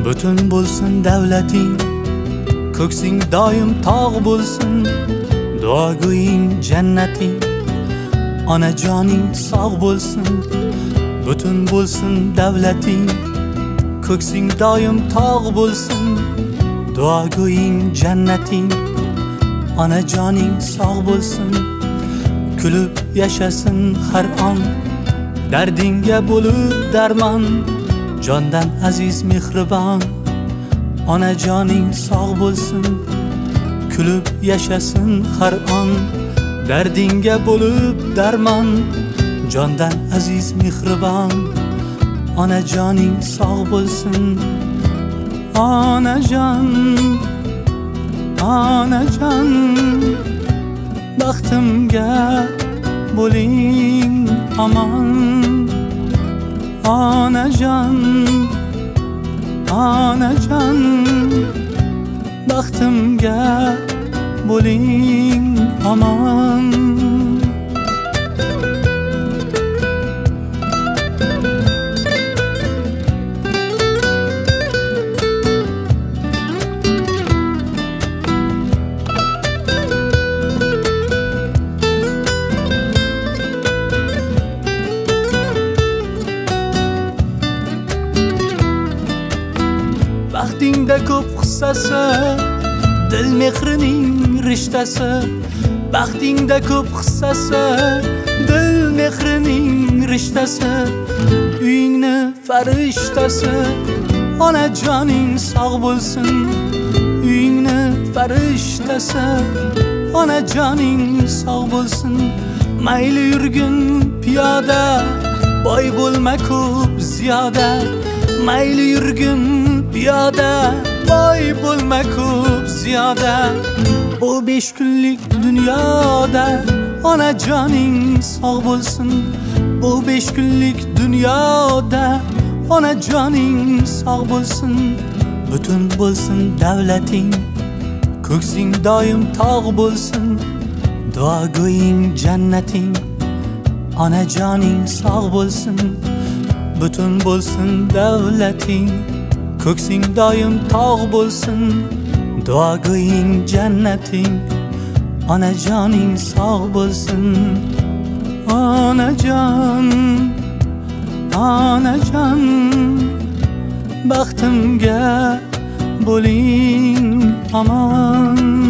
Butun bo'lsin davlating, ko'ksing doim tog' bo'lsin. Duogo'ying jannating, onajoning sog' bo'lsin. Butun bo'lsin davlating, ko'ksing doim tog' bo'lsin. Duogo'ying jannating, onajoning sog' bo'lsin. Kulib yashasin har on, dardingga bo'lib darmon. Jondan aziz mehribon, onajoning sog' bo'lsin. Kulib yashasin har on, dardingga bo'lib darmon. Jondan aziz mehribon, onajoning sog' bo'lsin. Onajon, onajon, baxtimga bo'ling omon. Onajon, onajon, baxtimga bo'ling omon. Baxtingda ko'p hissasi, dil mehrining rishtasi. Baxtingda ko'p hissasi, dil mehrining rishtasi. Uyingni farishtasi, onajoning sog' bo'lsin. Uyingni farishtasi, onajoning sog' bo'lsin. Mayli yurgin piyoda, boy bo'lma ko'p ziyoda. Mayli yurgin piyoda, boy bo'lma ko'p ziyoda. Bu 5 kunlik dunyoda onajoning sog' bo'lsin. Bu 5 kunlik dunyoda onajoning sog' bo'lsin. Butun bo'lsin davlating, ko'ksing doim tog' bo'lsin. Duogo'ying jannating, onajoning sog' bo'lsin. Butun bo'lsin davlating, ko'ksing doim tog' bo'lsin. Duogo'ying jannating, onajoning sog' bo'lsin. Onajon, onajon, baxtimga bo'ling omon.